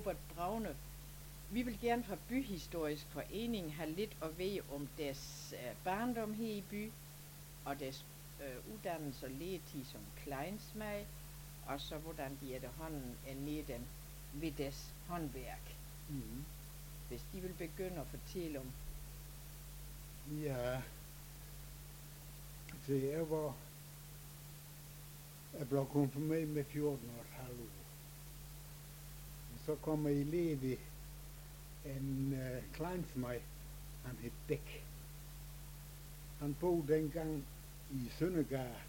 Robert Braune. Vi vil gerne fra Byhistorisk Forening have lidt at vide om deres barndom her i by, og deres uddannelse og legetid som kleinsmag, og så hvordan de efterhånden er nede ved deres håndværk. Mm. Hvis de vil begynde at fortælle om. Ja, det er hvor jeg blev konfirmeret med 14,5 år. Så kommer jeg leve en kleinsmag, han hed Bæk. Han boede dengang i Søndergade,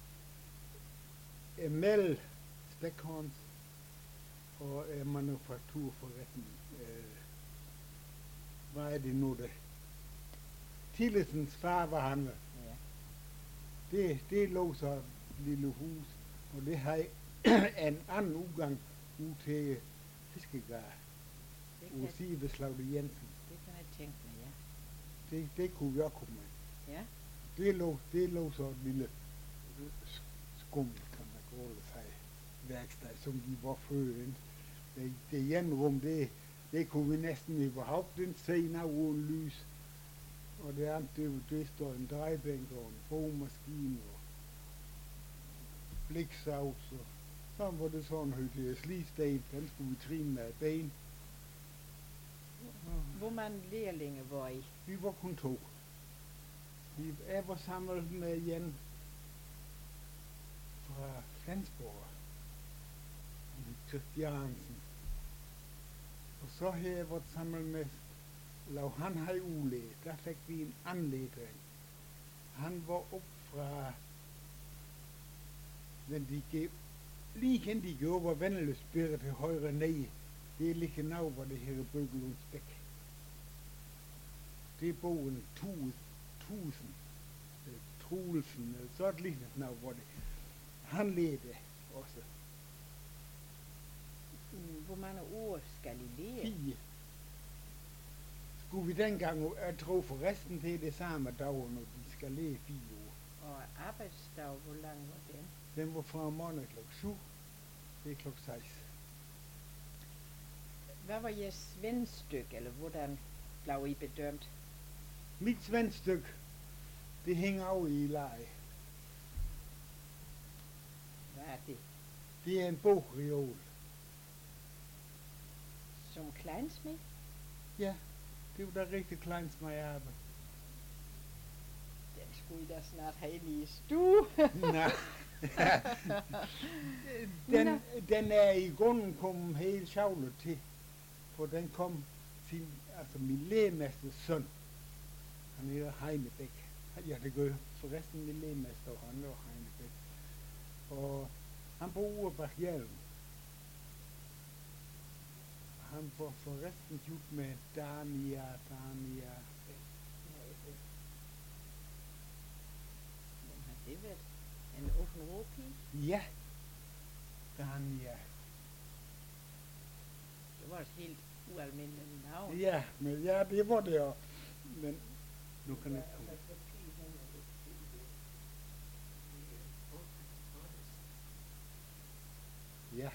mellem Spækhorns og manufakturforretning. Hvad er det nu det? Tillesens far var han. Ja. Det lå så et lille hus, og det havde en anden udgang ud til Fiskegade. Og sige ved Slagte Jensen. Det kan jeg tænke mig, ja. Det kunne vi også komme med. Ja. Det lå så et lille skummel, kan man godt sige, værksted, som de var født. Det ene rum, det kunne vi næsten overhaupt ikke se noget uden lys. Og det andet, det står en drejebænk og en bogmaskine og bliksavs. Og så var det sådan hyggelig sligsted, den skulle vi trine med ben. Hvor mange lærlinge var I? Vi var kun 2. Jeg var samlet med Jan fra Flensborg, Christiansen. Og så havde jeg været sammen med Lav, han havde ulæg. Der fik vi en anledning. Han var op fra, men de gik, lige hen de gik over Vendeløsbjerg til højre ned. Det er lige nu, hvor det hedder Bøgelundsbæk. Det er bogen 1000. Truelsen, så er det lige nu, hvor det. Han ledte også. Hvor mange år skal I lære? 4. Skulle vi dengang, jeg tror forresten det er det samme dag, når de skal lære 4 år. Og arbejdsdag, hvor lang var den? Den var fra morgen kl. 7 til kl. 6. Hvad var jeres svendstykke, eller hvordan blev I bedømt? Mit svendstykke, det hænger af i leje. Hvad er det? Det er en bogreol. Som kleinsmed? Ja, det var da rigtig kleinsmag arbejde. Den skulle I da snart have ind i stue. Nej. den er i grunden kommet helt sjovlet til, for den kom til, altså min lægemesters søn, han hedder Heinebæk. Ja, det gør forresten min lægemester, og han hedder Heinebæk. Og han bor ude bag hjelm. Han får forresten gjort med Dania. Hvem har det været? En åben råpige? Ja, Dania. Det var et helt ualmindeligt navn. Ja, men ja, det var det også. Men nu kan jeg ikke komme. Ja.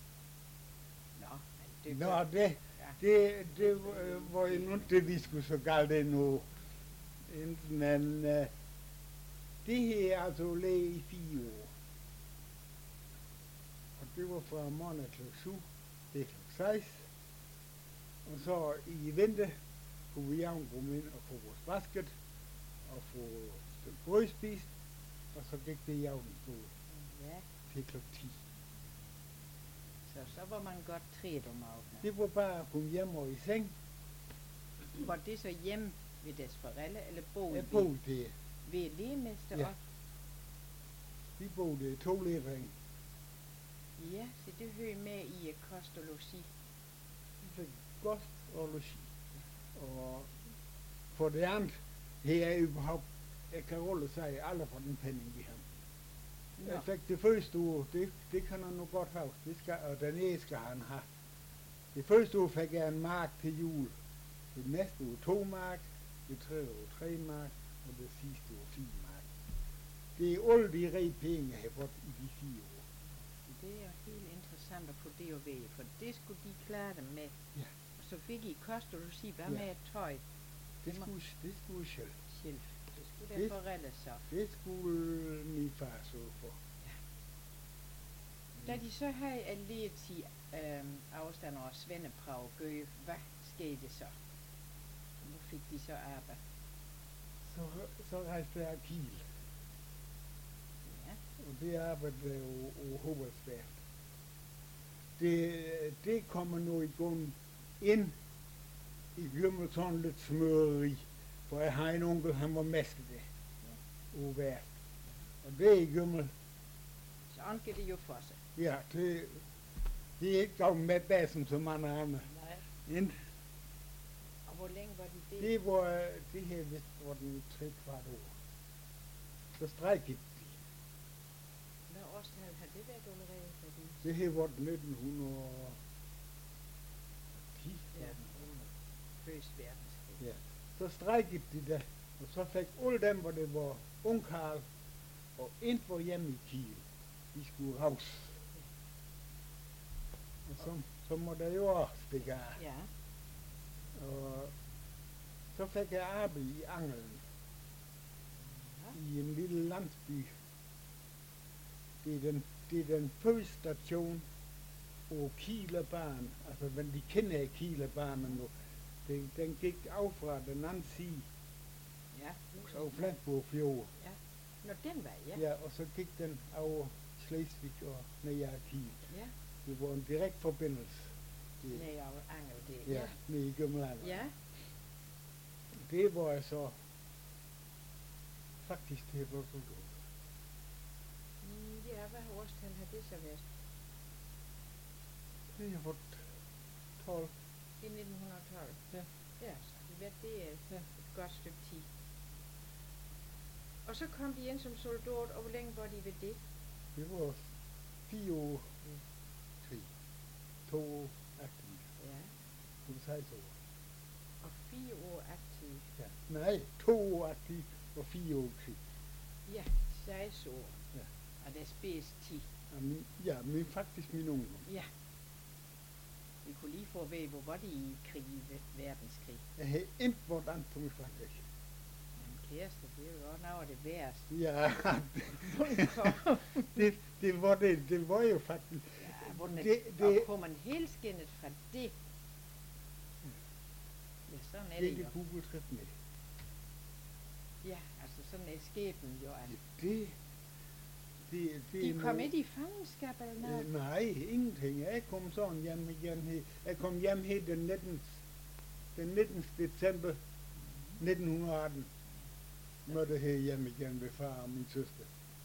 Nå, det var jo ikke det, vi skulle så galt endnu. Men det her er altså læge i 4 år. Og det var fra morgen kl. 7 til kl. 6. Og så i vinter kunne vi jævnt komme ind og få vores basket og få et stykke brød spist. Og så gik det jævnt Ja. til kl. 10. Så var man godt træt om aftenen. Det var bare at komme hjem og i seng. Var det så hjemme ved deres forældre, eller boede Jeg boede der. ved lægemester Ja. også? Vi boede 2 læreringe. Ja, så det hører med i kost og logi. Vi fik kost og logi. Og for det andet, her er überhaupt, jeg kan roligt sige, alle for den penning, vi har. Jeg fik det første uge, det kan han nu godt huske, og den ene skal han have. Det første uge fik jeg en mark til jul. Det næste uge 2 mark, det tredje uge 3 mark, og det sidste uge 4 mark. Det er alle de rige penge, jeg har fået i de 4 år. Det er helt interessant. tanter på det og ved, for det skulle de klare dem med. Ja. Og så fik I kost, og du siger, hvad Ja. med tøj? Det skulle selv. Selv. Det skulle Det- der forældre så. Det skulle min far så for. Da de så havde lært til afstand og svendeprøve gøje, hvad skete så? Nu fik de så arbejde. Så rejste jeg Kiel, Ja. og det arbejdede jo på Hovedsværft. Det kommer nu i gang ind i Gymmel sådan lidt smøreri, for jeg har en onkel, han var mester det, på værft. Og det er i Gymmel, Så anker det jo for sig. ja, det er ikke gået med basen som andre andre. Nej. Ikke? Og hvor længe var de det? Det her vist var den 3/4 år. Så strækkede de. Hvad årstal har det været allerede? Fordi... Det her var 1910. Ja, under Første verdenskrig. Ja. Så strækkede de da, og så fik alle dem, hvor det var ungkarl, og ind var hjemme i Kiel. De skulle raus. Og så må der jo også stikke af. Ja. Og så fik jeg arbejde i Angelen, Ja. i en lille landsby. Det er den første station på Kielerbanen, altså men de kender Kielerbanen nu. Den gik af fra den anden side, Ja. over Flensborg Fjord. Nå, den vej, ja. Ja, og så gik den over Slesvig og ned ad Kiel. Ja. Det var en direkte forbindelse. Det, Nej, over Angel, det. ja, ned i Gømmeland. Ja. Det var så faktisk det var så godt. Ja, hvad årstal har det så været? Det har fået 12. I 1912? Ja. Ja, så har det været det et godt stykke tid. Og så kom de ind som soldat, og hvor længe var de ved det? Det var 4 år krig. 2 år aktiv. Ja. Det var 6 år. Og 4 år aktiv. Ja. Nej, 2 år aktiv og 4 år krig. Ja, 6 år. Ja. Og det er spidst 10. Men faktisk min ungdom. Ja. Vi kunne lige få at vide, hvor var de i krig, i verdenskrig. Jeg havde intet vort andet på min Frankrig. Men kæreste, det er jo også noget af det værste. Ja, det var jo faktisk. Ja, hvordan Det- og kommer man helskindet fra det? Ja, sådan er Det det er jo. Google med. Ja, altså sådan er skæbnen jo. At Det de kom ikke i fangenskab eller noget. Nej, ingenting. Jeg kom sådan hjem igen her. Jeg kom hjem her den 19. december 1918. Mødte her hjem igen ved far og min søster.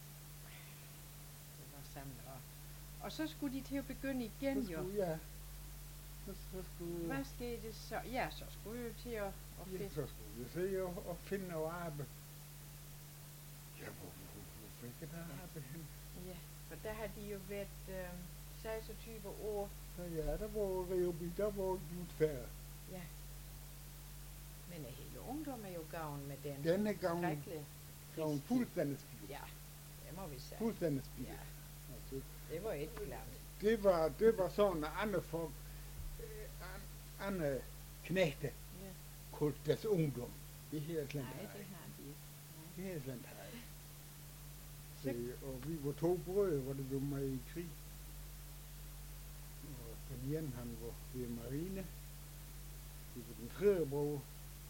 Det var sammen. Og så skulle de til at begynde igen Så jo. skulle jeg. Så skulle Hvad skete så? Ja, så skulle jeg til at ja, fiske. så skulle jeg se og finde noget arbejde. Ja, hvor fik jeg der arbejde hen? Ja, for der har de jo været 26 år. Så ja, der var Reobi, der var lidt færre. Ja. Men hele ungdom er jo gavn med den. Den er gavn skrækkelige gavn krigstid. fuldstændig skidt. Ja, det må vi sige. Fuldstændig skidt. Ja, Altså, det var ikke klart. det var sådan, at andre folk, andre knægte, Ja. kaldte deres ungdom. Det her er slet Nej, det ikke. har de ikke. Nej. Det her er slet ikke. Så- Og vi var 2 brødre, hvor det blev med i krig. Og den ene, han var ved marine. Det var den 3. bror.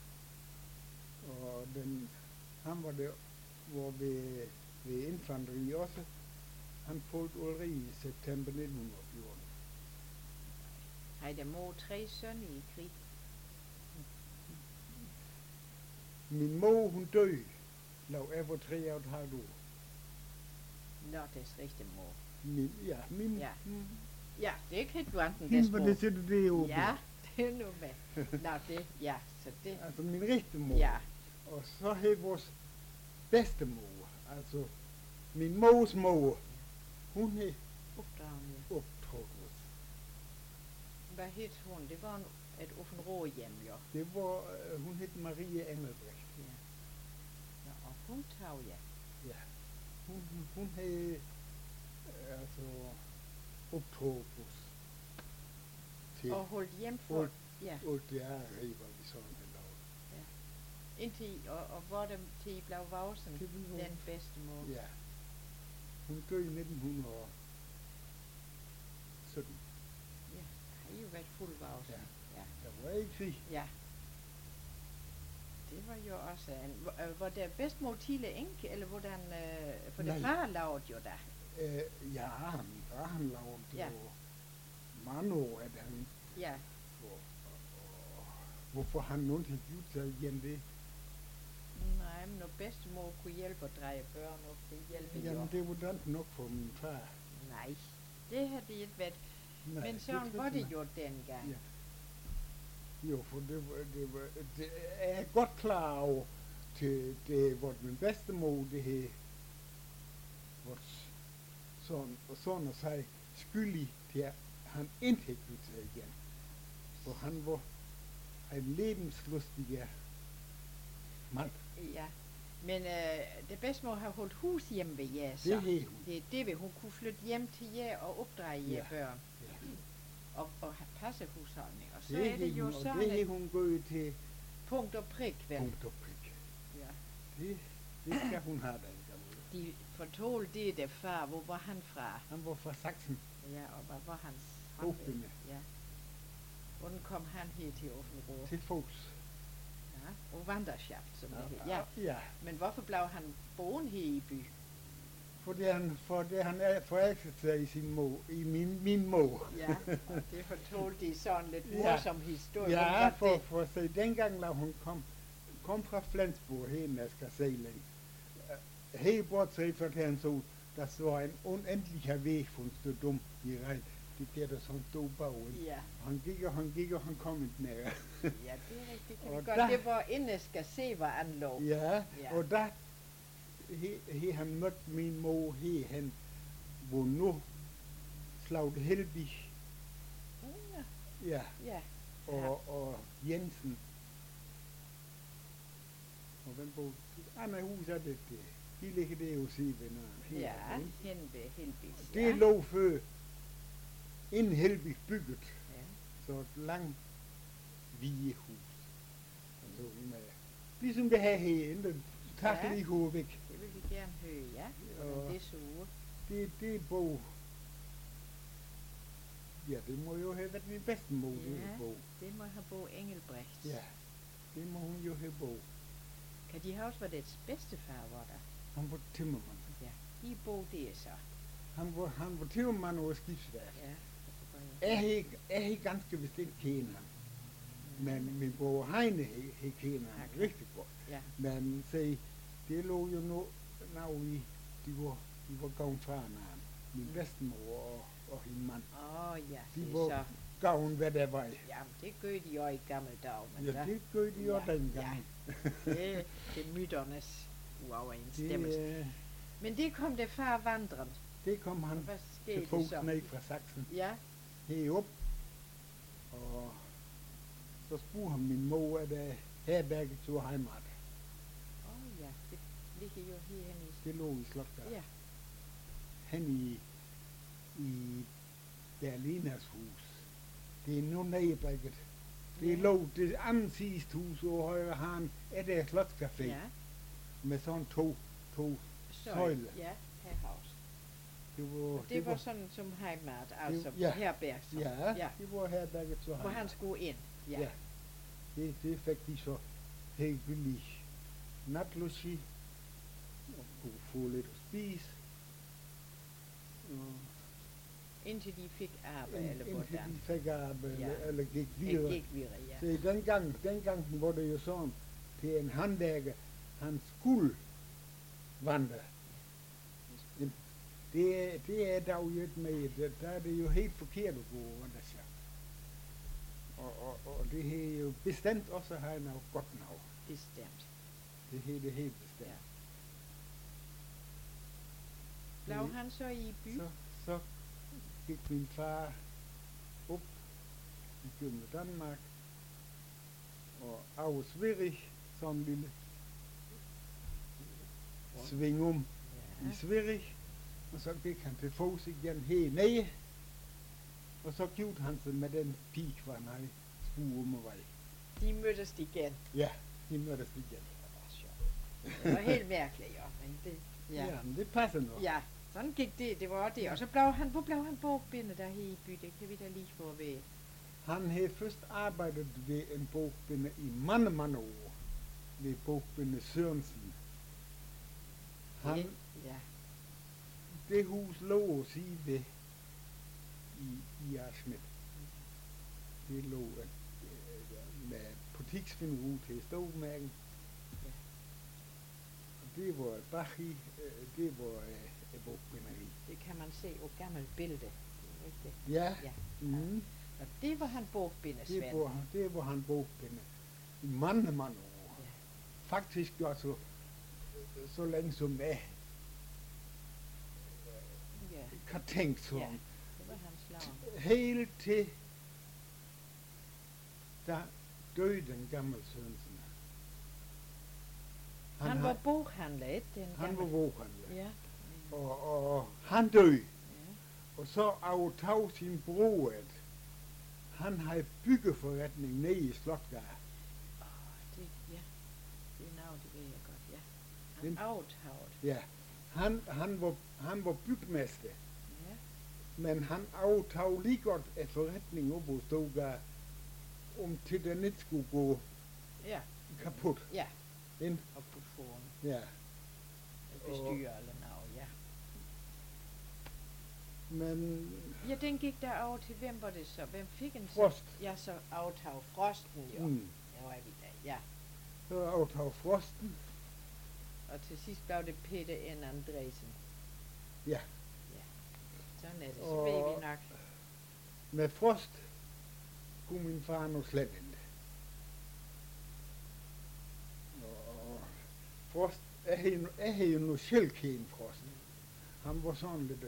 Og han var ved infanteri også. Han faldt aldrig i september 1914. Har der mor 3 sønner i krig? Min mor, hun døde, da jeg var 3,5 år. Nå, det er rigtig mor. Min, Ja. Ja, det kan du enten hende des var mor. det sætte det jo. Ja, det er nu med. Nå, det, ja, så det, Altså min rigtige mor. ja. Og så havde vores bedstemor, altså min mors mor, hun havde Opdragende. optrådt os. Hvad hed hun? Det var et offentligt hjem, jo. Det var, hun hed Marie Engelbrecht. Ja. Ja, og hun tog, ja. Hun havde, altså, optropus til Og holdt hjem for, alt, ja, alt det her river, vi sådan har lavet. indtil, og hvor dem til I blev voksen, Det blev den bedstemor. Ja. Hun døde i 1917. Ja, har I jo været fuld voksen. Ja. Ja. Der var ikke krig. Ja. Det var jo også en... Var der bedstemor tidligere enke, eller hvordan... For det Nej. far lavede jo da. Ja, min far han lavede Ja. jo mange år, at han... Ja. Og hvorfor han nu ikke har gjort sig igen det? Nej, men når bedstemor kunne hjælpe at dreje børn op, det hjælper jo. Jamen, det var dansk nok for min far. Nej, det har det ikke været. Nej, Men sådan var det jo dengang. Ja. Jo, for det er jeg godt klar over, til det, hvor min bedstemor, det her, hvor sådan at sige, skyldig til, at han ikke har gjort sig igen. For han var en lebenslustig mand. Ja. Men det bedstemor har holdt hus hjemme ved jer, så. Det har hun. Det vil hun kunne flytte hjem til jer og opdrage jer Ja. børn. Ja. Og passe husholdning. Og så Det er det jo og sådan det har et hun gået til punkt og prik, vel? punkt og prik. Ja. Det skal hun have, den gamle. De fortalte det der far, hvor var han fra? Han var fra Sachsen. Ja, og hvad var hans Bogtinde. Ja. Hvordan kom han her til Offenrå? Til fods. Ja, og vandrerschaft, som det hedder. Ja. Ja. Men hvorfor blev han boende her i by? Fordi han er forelsket sig i sin mor, i min mor. Ja, og det fortalte de sådan lidt Ja. morsom historie. Ja, Hvordan var det? for se, dengang, da hun kom fra Flensburg, her i Askerseling, helt bortset fra det, han så, der var en uendelig væg, hun stod dum i regn. Det der, der sådan stod bagen. Ja, Han gik, og han kom ikke nær. ja, det er rigtigt. Det kan vi Og godt. der- Det var inden skal se, hvad anlå. Ja, Ja. og der han mødte min mor herhen, hvor nu Slagte Helbig, Ja, ja, ja. og Jensen. Og hvem boede? Andre hus er det. De ligger der jo sige venner. Ja, hen ved Helbis. Det lå før, inden Helbig bygget, Ja. så et langt hvide hus. Altså med, ligesom det her herinde, den takker Ja. lige hovedet væk. Det vil vi gerne høre, ja. Og- Men det er så Det er bog. Ja, det må jo have været min bedstemor, det Ja. bog. det må have Bo Engelbrecht. Ja, det må hun jo have bog. Kan de huske, hvad deres bedstefar var der? Han var timmermand. Ja, de Bo det så. Han var timmermand over skibsværk. Ja, det var jo- Jeg har ganske vist ikke kendt ham. Men min bror Heine har kendt ham Okay. rigtig godt. Ja, Men se, det lå jo nu i, de var gavn fra ham. Min bedstemor og hendes mand. ja, De det var er så. gavn, hvad der var. Jamen, det gør de jo i gamle dage, men Ja, det gør de jo Ja, dengang. det er myternes uoverensstemmelse. Det, Men det kom det far vandren. det kom Og han hvad til skete fods så? ned fra Sachsen Ja, herop. Og så spurgte han min mor, at herberget til heimat. ja, det ligger jo herhen i. Det lå i Slottsgade. Ja, Hen i Berliners hus. Det er nu nederbrækket. Det Ja. lå det andet sidste hus over højre hånd af der Slottscafé. ja. Med sådan to søjler. Ja, herhavs. Det Det var sådan som heimat, altså ja. herberg. så. Ja, Ja. det var herberget til Hvor han heimat. skulle ind. Ja. Ja. Det fik de så helt billig natlogi og kunne få lidt at spise. Og Indtil de fik arbejde, eller indtil hvordan. de fik arbejde, Ja. eller gik Det videre. gik videre, ja. Så dengang var det jo sådan, til en håndværker, han skulle vandre. Det er der jo ikke med, der er det jo helt forkert at gå over der så. Og det her jo bestemt også har noget godt navn. Bestemt. Det her det helt bestemt. Ja. Blev han så i by? Så gik min far op igennem Danmark, og af Sverige, sådan en lille sving om i Ja. Sverige, og så gik han til fods igen hernede, Og så giftede han sig med den pige, han havde spurgt om vej. De mødtes igen. Ja, de mødtes igen. Det var sjovt. Det var helt mærkeligt, ja. Men det, Ja, men det passer nok. Ja, sådan gik det. Det var også det. Og så hvor blev han bogbinde der her i by? Det kan vi da lige få ved. Han havde først arbejdet ved en bogbinde i mange, mange år. Ved bogbinde Sørensen. Han, Ja. det hus lå at sige ved i Arsnit. Det lå med butiksvindue ud til Stålmærken. Ja. Og det var Bachi, det var et bogbinderi. Det kan man se på gammelt billede. Det er rigtigt. Ja. Ja. Mm. Og det var han bogbinde, Svend. Det var han bogbinde i mange, mange år. Ja. Faktisk jo så længe som jeg Ja, kan tænke sådan. Ja. det var hans lag. Helt til da døde den gamle Sørensen. Han var boghandler, ikke? Den Han var gamle- boghandler. Ja. Og han døde. Ja. Og så aftog sin bror, at han havde byggeforretning nede i Slotgade. Det, ja. Det er navn, det ved jeg godt, ja. Den- Han afthavt. Ja, han var bygmester, Ja. men han aftog lige godt af forretning op på Stågade, om til den ikke skulle gå Ja. kaput. Ja. Ind? Og på foran. Ja, Bestyrer eller noget, ja. men Ja, den gik der over til, hvem var det så? Hvem fik en så? Frost. Ja, så aftag Frosten, jo. Mm. Der var vi der, ja. Så aftog Frosten. Og til sidst blev det Peter N. Andresen. Ja. Sådan er det, så Og- ved vi nok. Med Frost kunne min far nu slet ikke. Og Frost jeg havde jo nu selv kendt Frost. Han var sådan lidt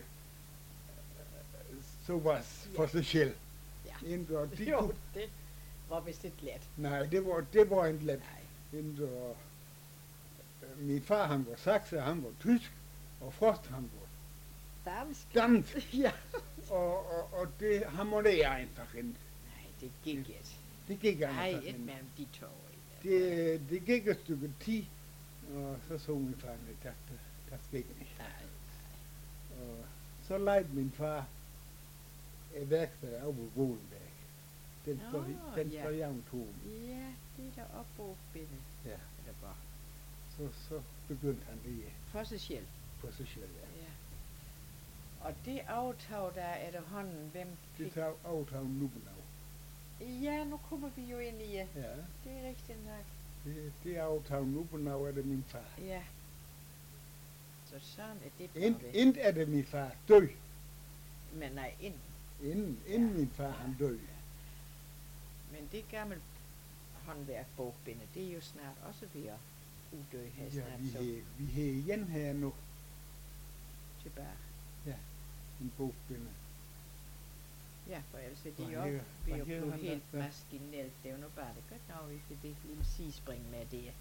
så var for sig selv. Ja. Indre, og de Jo, kunne, det var vist lidt let. nej, det var en let. Nej. Indre, min far han var sakser, han var tysk, og Frost han var Dansk. dansk. Ja. Og det harmonerer einfach ikke. Nej, det gik ikke. Det gik Nej, einfach ikke ikke. mellem de to. Det gik et stykke tid, og så så min far, at der skete ikke. Nej. Og så lejede min far et værksted over på Bolenberg. Den Nå, står ja. jævnt tom. Ja, det er der opbogbinde. Ja. Eller bare. Så begyndte han lige For sig selv. på sig selv. Ja. Ja. Og det aftag, der er der hånden, hvem Det fik... tager aftag Nubenau. Ja, nu kommer vi jo ind i, Ja, det er rigtigt nok. det aftag Nubenau er det min far. Ja. Så sådan er det blevet. Inden er det min far død. Men nej, ind. Inden min far han død. Men det gamle håndværk bogbinde, det er jo snart også ved at uddø her Ja, snart så vi har igen her nu tilbage. en bogbinde. Ja, for ellers er Hvad det jo hedder- ved hvad at hedder blive han helt der? maskinelt. Det er jo nu bare det godt nok, vi fik det lille sidespring med det.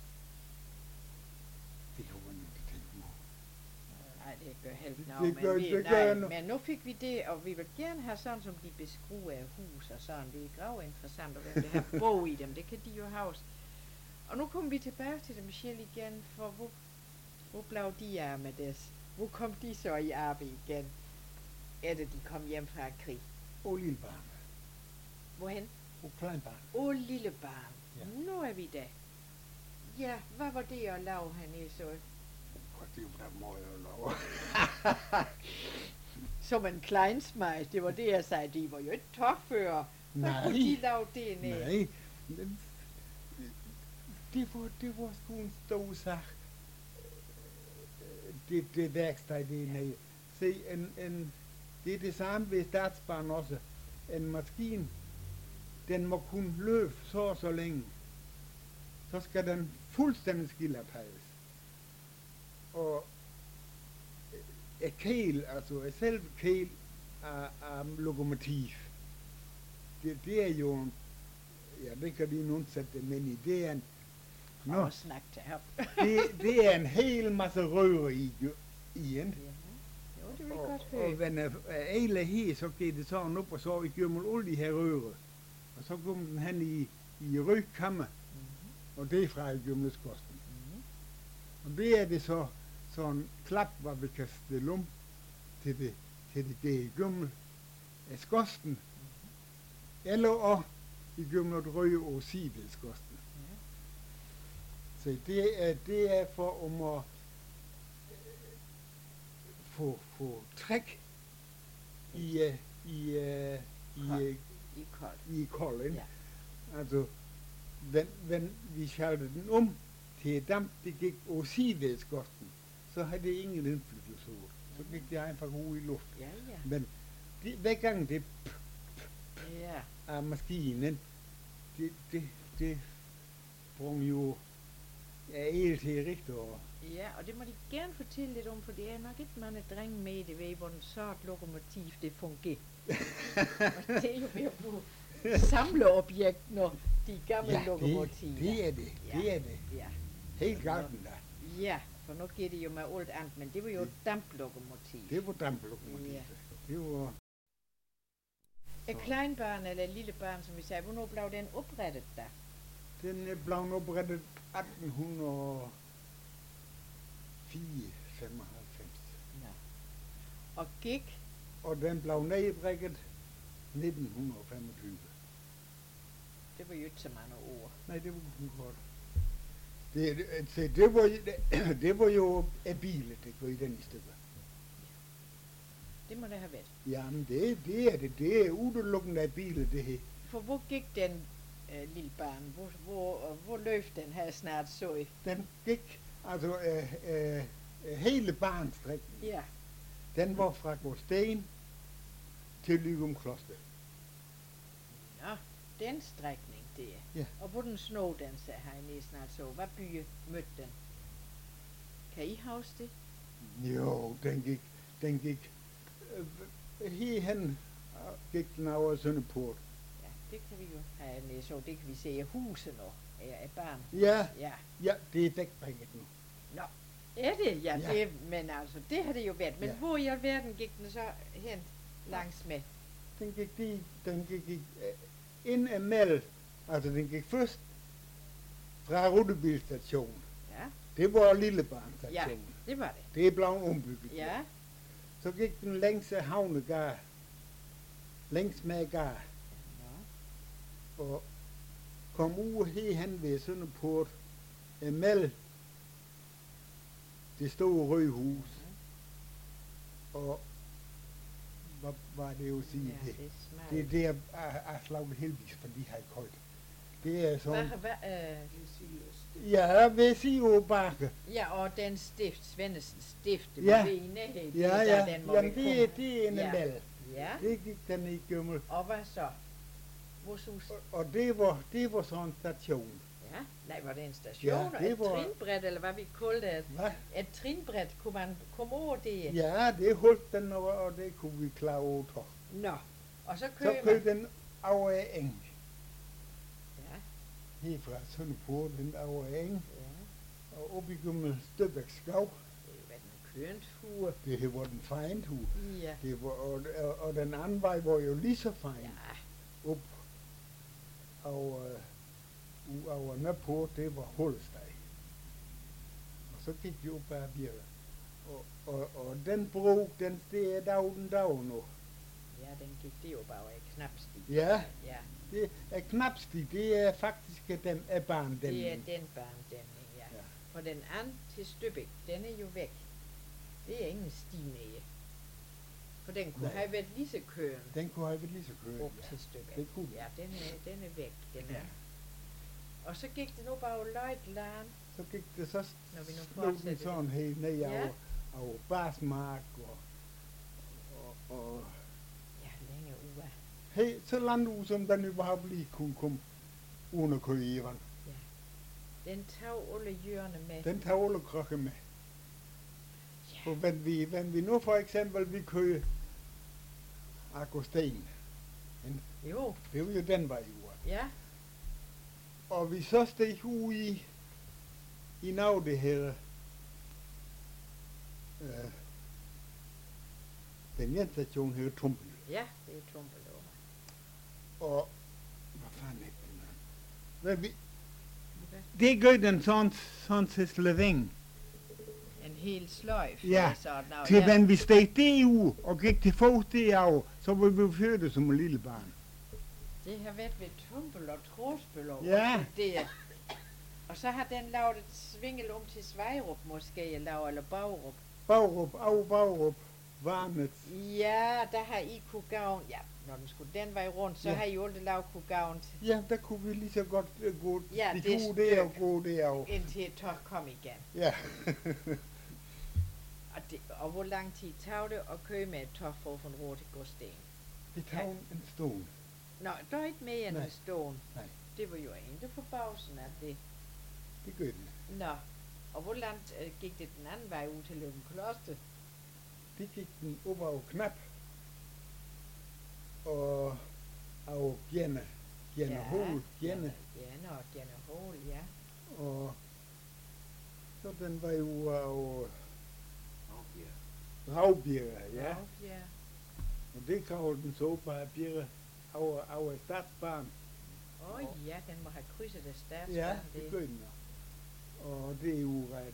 Det kunne man ikke tænke mig. Nej, det gør helt Det noget, gør- men, det gør jeg nu. men nu fik vi det, og vi vil gerne have sådan, som de beskruer af hus og sådan. Det er grav interessant, og hvem det har bo i dem, det kan de jo huske. Og nu kommer vi tilbage til dem selv igen, for hvor blev de af med det? Hvor kom de så i arbejde igen, efter de kom hjem fra krig? Og lille barn. Hvorhen? Og klein barn. Åh, lille barn. Ja. Nu er vi der. Ja, hvad var det at lave hernede så? Og det var der meget at lave. Som en kleinsmej, det var det, jeg sagde. De var jo ikke tårfører. Hvad kunne de lave det ned? Nej. Det var sgu en stor sag. Det værksted dernede. Se, det er det samme ved Statsbanen også. En maskine, den må kunne løbe så længe. Så skal den fuldstændig skildertages. Og kæl, altså selve kæl af lokomotiv, det er jo, ja, det kan de nu sætte dem ind i, det er en, Og snak til ham. det er en hel masse røver i en. Ja. Jo, det vi godt høre. Og when ejle her, så gik det sådan op, og så i gymmel alle de her røre. Og så kom den hen i rygkammer, og det er fra i gymmelskosten. Og det er det så sådan klap, hvor vi kan stille om til det i gymmel af skosten, eller og i gymmel røge og sidelskosten. Så det er for om at få træk i kolden. Ja. Altså, wenn vi schaltede den om til damp, det gik over sidelskosten, så havde det ingen indflydelse over. Så gik det einfach ud i luft. Ja. Men hver gang det Ja. af maskinen, det brugte jo el til rigtigt over. Ja, og det må de gerne fortælle lidt om, for det er nok ikke mange drenge med det ved, hvordan så et lokomotiv det fungerer. Og det er jo ved at bruge samleobjekt, når de gamle lokomotiver. Det er det. Det er det. Ja. Helt klart da. Ja, for nu giver det jo med alt andet, men det var jo et damplokomotiv. Det var damplokomotiv. Ja. Det var... Et kleinbarn eller et lille barn, som vi sagde, hvornår blev den oprettet da? Den er blevet oprettet 1894. Ja. Og gik, Og den blev nedbrækket 1925. det var jo ikke så mange år. Nej, det var kun kort. Det var jo af biler, det går i den i stykker. Det må det have været. Jamen, det er det. Det er udelukkende af biler, det her. For hvor gik den lille barn? Hvor løb den her snart så i? Den gik, altså hele banestrækningen. Ja. Den var fra Gårdsten til Lygum Kloster. Nå, den strækning der. Ja. Og hvor den snå den sig hernede snart så. Hvad byer mødte den? Kan I huske det? Jo, den gik herhen gik den over Søndeport. Ja, det kan vi jo have så. Det kan vi se af huset nu. Af barn. Ja, Ja. det er vækbrækket nu. Nå, er det? Ja, Ja. det, men altså, det har det jo været. Men Ja. hvor i alverden gik den så hen langs med? Den gik ind imellem, altså den gik først fra Rutebilstationen. Ja, Det var Lillebarnstationen. det var det. Det er blevet ombygget. Ja, Så gik den længs af havnegar, længs med gar, nå, og kom ud herhen ved Søndeport, imellem det store røde hus, og hvad var det jo at sige ja, det? det er smart. Det er der, jeg slagte heldigvis, for de har ikke højt. Det er sådan, ja, ved Sio Bakke. ja, og den stift, Svendesens stift, det Ja. var ved i nærheden. Ja, der, ja, den må jamen vi det er komme. en Ja. imellem. Ja, Det gik den i Gømmel. og hvad så? Hvor sus? Og det var sådan en station. Ja, nej, var det en station? Ja, det et var- trinbræt, eller hvad vi kaldte det? Hvad? Et trinbræt, kunne man komme over det? Ja, det holdt den over, og det kunne vi klare over. Nå, og så Så kører køb man. den over af eng. Ja, Herfra Søndeport, den over af eng. ja, Og op i Gømmel Støbæk Skov. det er jo været en kørentur. Det her var den fejende hus. Ja, Det var, og den anden vej var jo lige så fejende. ja, Op over Nørreport, det var Hulstad. Og så gik vi op ad bjerget. Og den bro, det er dag nu. ja, den gik det jo bare af knapsti. Ja, Ja, det er knapsti, det er faktisk den af barn. det er den banedæmning, ja. Ja. For den anden til Støbæk, den er jo væk. Det er ingen sti mere. For den kunne Nej. have været lige så kørende Den kunne have været lige så kørt. op Ja. til Støbæk. Det kunne den. Ja, den er væk, den Ja. er. Og så gik det nu bare over Løjtland. Så gik det så Når vi nu slog den fortsætter. sådan helt ned Ja. over Barsmark og Ja, længe ude. hey, så langt ud, som den überhaupt lige kunne komme uden at køre i vand. Den tag alle hjørne med. Den tager alle krokke med. Ja. Og wenn vi nu for eksempel vi kører Agosten, Jo, det var jo den vej ud. ja, Og vi så steg ud i nav det her Den ene station hedder Tumpel. Ja, det er Tumpelå. Og hvad fanden er det? Men det gør den sådan til Slaveng. En hel sløjf. Ja, sådan noget. til when vi steg derude og gik til fods derovre, så var vi født som en lille barn. Det har været ved Tumpel og Trorsbøl. Ja. Og så har den lavet et svingel om til Svejrup måske, eller Bagrup. Bagrup, varmet. Ja, der har I kunne gavn. Ja, når den skulle den vej rundt, så har I jo aldrig lavet kunne gavn til. Ja, der kunne vi lige så godt gå Ja, de det to der og gå derovre. Indtil et tog kom igen. Ja. Og hvor lang tid tog det at køre med et tog for at få en råd til Gåsten? Det tog en stund. Nå, der er ikke mere end en stund. Nej. Det var jo ikke på bagsen af det. Det gør det. Nå, og hvor langt gik det den anden vej ud til Løgumkloster? Det gik den op over Knap. Og over Gjerne Hol, Gjerne Hol, ja. Og så den vej ud over Ravbjerg, ja. Ravbjerg. Og det kravede den så op af bjerget over Stadsbarn. Ja, den må have krydset af Stadsbarn. Ja, det gør den. Og det er jo ret...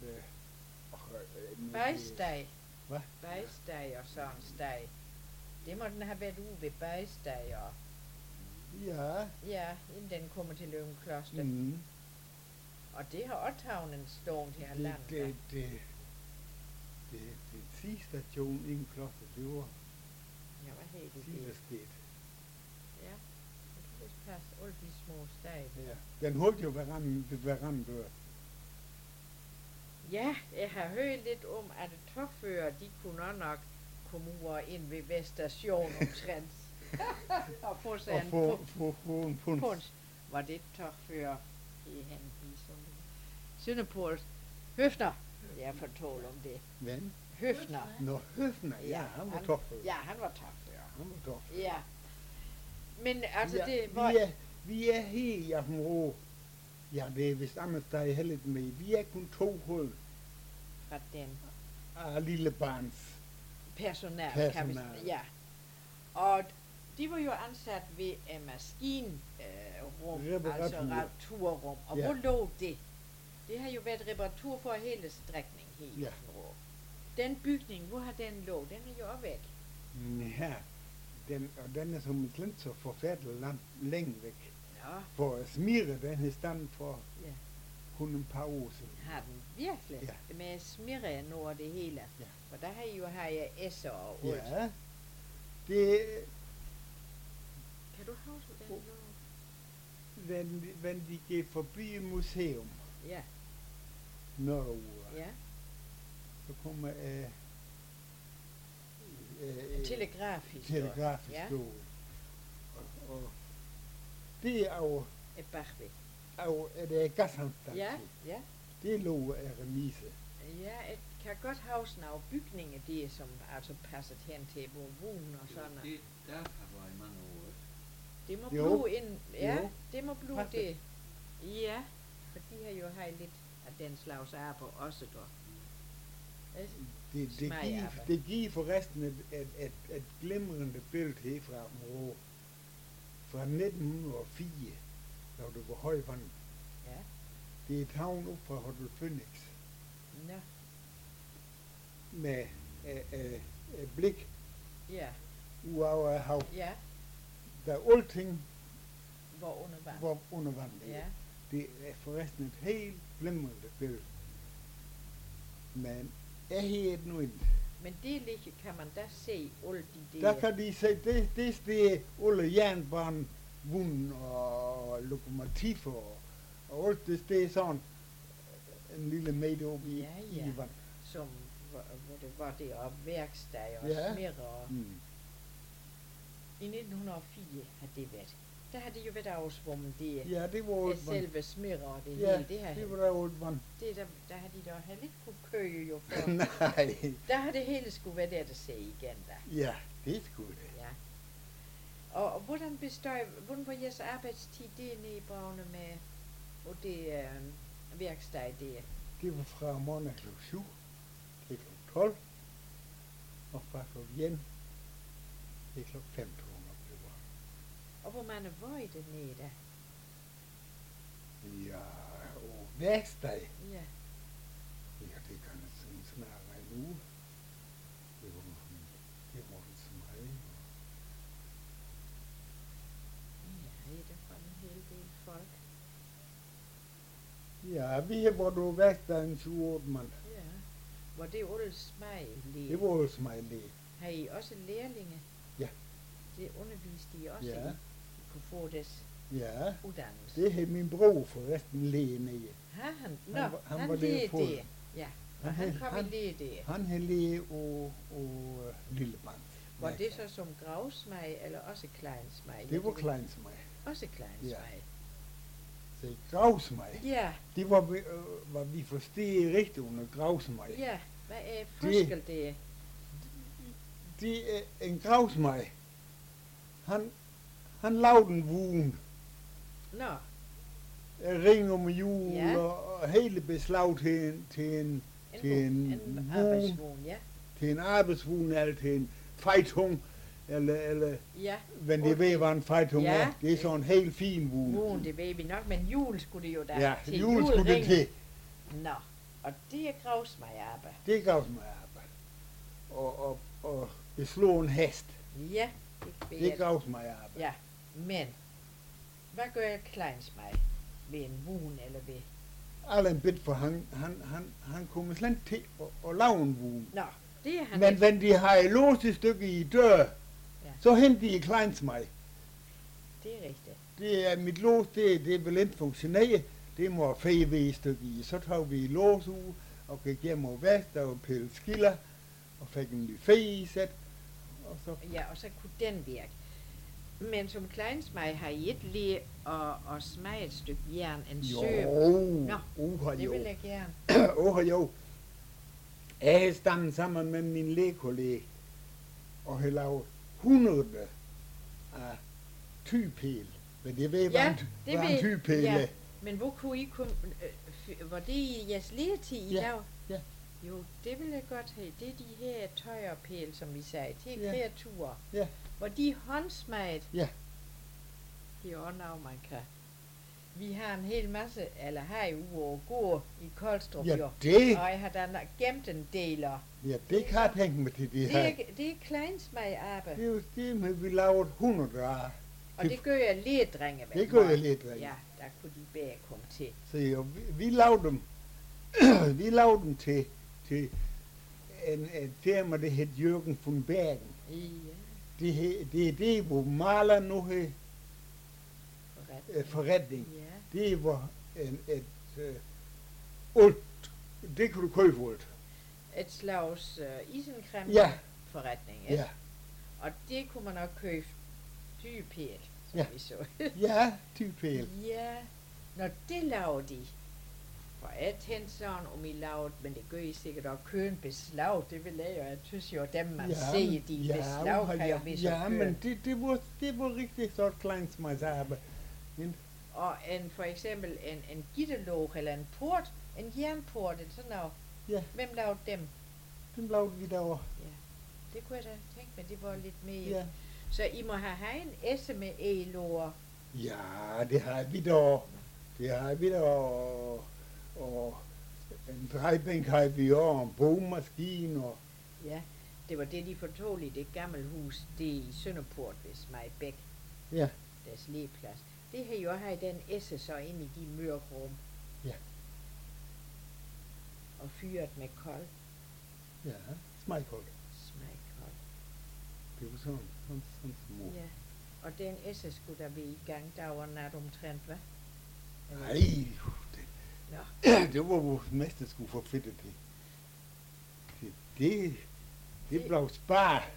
Bejsteg. Hvad? Bejsteg og sådan steg. Det må den have været ude ved Bejsteg og... Ja. Ja, inden den kommer til Løgumkloster. Mm. Og det har også taget en stående her landet. Det sidste station inden kloster, det var Ja, hvad hed det? Sidersted. Ja, det kan vist passe. Alle de små steg. Ja. Den holdt jo ved hverandre. Ja, jeg har hørt lidt om, at togfører, de kunne nok komme ud ind ved Veststation omtrent. Og få sig en punch. Var det togfører i Sønderpål Høfner? Jeg fortål om det. Hvem? Høfner. Nå, Høfner, ja, han var togfører. Ja, han var togfører. Ja. Men altså ja, det var... Vi er her i Aabenraa. Ja, det er vist andet sted heller med. Vi er kun 2 hold. Fra den? Af lille barns personal. Kan vi, ja. Og de var jo ansat ved maskinrum, altså reparaturrum. Og hvor lå det? Det har jo været reparatur for hele strækningen her. Ja. Den bygning, hvor har den lå? Den er jo også væk. Ja, den er som et så forfærdeligt længe væk. Ja. For at smire den i stand for kun en par år siden. Har den virkelig? Ja. Med smire over det hele? Ja. For der har I jo her S'er og alt. Ja. Det... Kan du huske den lå? When de gik forbi museum. Ja. Norge. Ja. Så kommer telegrafhistorie. Ja. Og det er jo... Et bagved. Og det er gashanstalt. Ja, ja. Det lå af remise. Ja, jeg kan godt huske nogle bygninger, det som altså passet hen til hvor vuggen og sådan noget. Det der har været i mange år. Det må blive ind, ja, det må blive det. Ja, for de har jo haft lidt af den slags arbejde også der. Det giver forresten et glimrende billede herfra Aabenraa. Fra 1904, da det var højvand. Ja. Det er taget op fra Hotel Phoenix. Nå. Med blik ud over hav. Ja. Der alting var under vand. Ja. Det er forresten et helt glimrende billede. Men jeg har nu ikke. Men det ligger, kan man da se alle de der. Der kan de se, det er alle jernbanen, vugn og lokomotiver og alt det er sådan en lille meter op i vand. Som, hvor det var det og værksted og smirre og... I 1904 har det været. Der har det jo været afsvummet det. Ja, det var selve smirre og det hele. Det her. Det var der alt vand. Der har de da heller ikke kunne køge jo for. Nej. Der har det hele skulle være der at se igen da. Ja, det skulle det. Ja. Og hvordan var jeres arbejdstid dernede i Braune med og det værksted der? Det var fra morgen kl. 7 til kl. 12 og fra kl. 1 Det er klokken 5, tror jeg nok, det var. Og hvor mange var I dernede da? Ja, og værksted. Ja. Ja, det kan jeg sådan snart nu. Det var det så meget. Ja, det var en hel del folk. Ja, vi var du værkstedet 28 mand. Ja. Var det alle smag læge? Det var også mig læge. Har I også lærlinge? Ja. Det underviste I også Ja. i? I kunne få des Ja, uddannelse? det havde min bror forresten læge nede. Har han? Nå, Han var læge læge på det. Ja, og han kom han- i læge det. Han havde læge og Lilleband. Var det så som gravsmag, eller også kleinsmag? Det var kleinsmag. Også kleinsmag. Så gravsmag. Ja, Det var, var vi forstået rigtigt under gravsmag. ja. Hvad er forskel det? Det er en gravsmag. Han lavede en vugn. Nå, Ring om jul Ja. og hele beslag til en en vugn. arbejdsvogn, ja. Til en arbejdsvugn eller til en fejtung. Eller Ja, men det Okay. ved, hvad en fejtung Ja. er. Det er sådan en helt fin vugn. vogn, det ved vi nok, men jul skulle det jo da Ja, til. jul skulle det Juleringen. til. Nå, og det er gravsmagarbejde. Det gav mig arbejde. Og beslå en hest. Ja, det ved Det jeg. gav mig arbejde. Ja, men hvad gør kleinsmag ved en vogn eller ved? Allan bedt for han kommer slet ikke til at lave en vugn. Nå, det er han Men ikke. hvis de har et låst et stykke i dør, Ja. så henter de kleinsmag. Det er rigtigt. Det er mit lås, det vil ikke fungere. Det må fæge ved et stykke i. Så tager vi lås ud og kan hjem og vaske og pille skiller og fik en ny fæge i sæt. Og så, Ja, og så kunne den virke. Men som kleinsmag har I et læ og smage et stykke jern, en sø. Nå, det jo. vil jeg gerne. Jo. Jeg har stammet sammen med min lægekollega og har lavet 100 af typel. Men det ved, Ja, hvad det en ved- typel ja. er. Men hvor kunne I komme... var det i jeres lægetid i Ja, dag? ja. Jo, det vil jeg godt have. Det er de her tøjerpæl, som vi sagde. Det er Ja. kreaturer. Ja. Hvor de er håndsmaget. Ja. Det er også noget, man kan. Vi har en hel masse, eller har jo uger at gå i Koldstrup, Ja, jo. det, Og jeg har da gemt en del af. ja, det kan jeg tænke mig til det her. Det er kleinsmag arbejde. Det er jo det, med vi lavede 100 af. Og det gør jeg lidt, drenge. Det gør jeg lidt, drenge. Ja, der kunne de begge komme til. Så jo, vi lavede dem, vi lavede dem til en firma, der hed Jørgen von Bergen. Ja, Det er det, hvor maler nu har forret. forretning. Ja. Det var alt. Det kunne du købe alt. Et slags isencreme Ja. forretning. Ja, Og det kunne man nok købe typæl, som Ja. vi så. ja, typel. Ja, når det laver de. For jeg tænkte sådan, om I lavede, men det gør I sikkert også, købe en beslag, det vil jeg jo. Jeg synes jo, dem man ser, de beslag kan jo blive så ja, købe. men det var rigtig så kleinsmejsarbejde. Og for eksempel en gitterlåg eller en port, en jernport, eller sådan noget. Ja. Hvem lavede dem? Den lavede vi derovre. Det kunne jeg da tænke mig, det var lidt mere. Ja. Så I må have en esse med e-låger. Ja, det har vi da. Det har vi da. Og en drejbænk har vi også, og en bogmaskine. Og Ja, det var det, de fortog i det gamle hus, det i Sønderport ved Smejbæk, ja, deres legeplads. Det har jo også den esse så ind i de mørke rum. Ja. Og fyret med kold, ja, smejkoldt. smejkold. Det var sådan små. Ja. Og den esse skulle der være i gang, der var nat omtrent, hvad? Nej, Nå. det var vores mester skulle få fedt til. Det blev spar.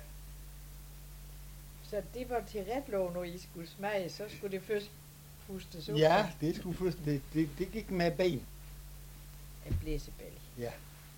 Så det var til retlov, når I skulle smage, så skulle det først pustes ud. Ja, det skulle først, det gik med ben. En blæsebæl. Ja.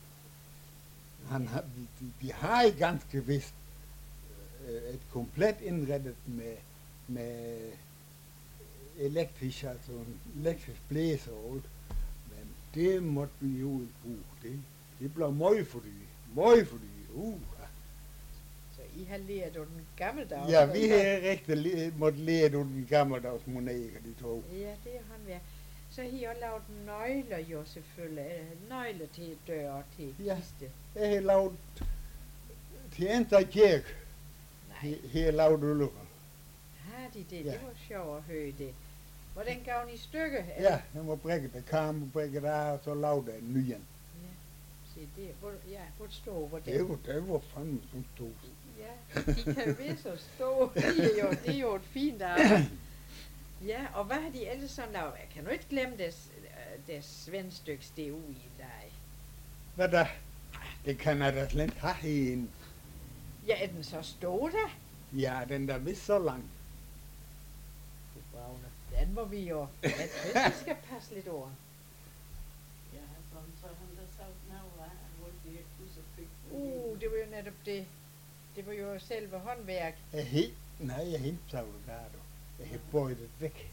De har i ganske vist et komplet indrettet med elektrisk, altså en elektrisk blæser og alt. Men det måtte vi jo ikke bruge. Det blev meget for dyrt. Meget for dyrt. Så I har lært af den gammeldags. Ja, vi har rigtig måtte lære den gammeldags moneter, de to. Ja, det er håndværk. Så har I også lavet nøgler jo selvfølgelig. Nøgler til døre, til Ja. kiste. Jeg har lavet til Enter Kirke, Nej, har jeg lavet øl. har de det? Ja. Det var sjovt at høre det. Hvordan gav I stykke? Ja, jeg må brække det kam, brække det af, og så lavede jeg en ny en. Ja. Se, det, hvor står hvor Det var fandme som stod. Ja, de kan jo være så stå. Det er jo et fint arbejde. Ja, og hvad har de ellers sådan lavet? Jeg kan jo ikke glemme det svendstykke steg ud i dig. Hvad da? Det kan jeg da slet ikke have en. Ja, er den så stor der? Ja, den der vist så lang. Den må vi jo. Jeg tror, vi skal passe lidt over. Det var jo netop det. Det var jo selve håndværk. Jeg hentede det der, du. Jeg har bøjet det væk.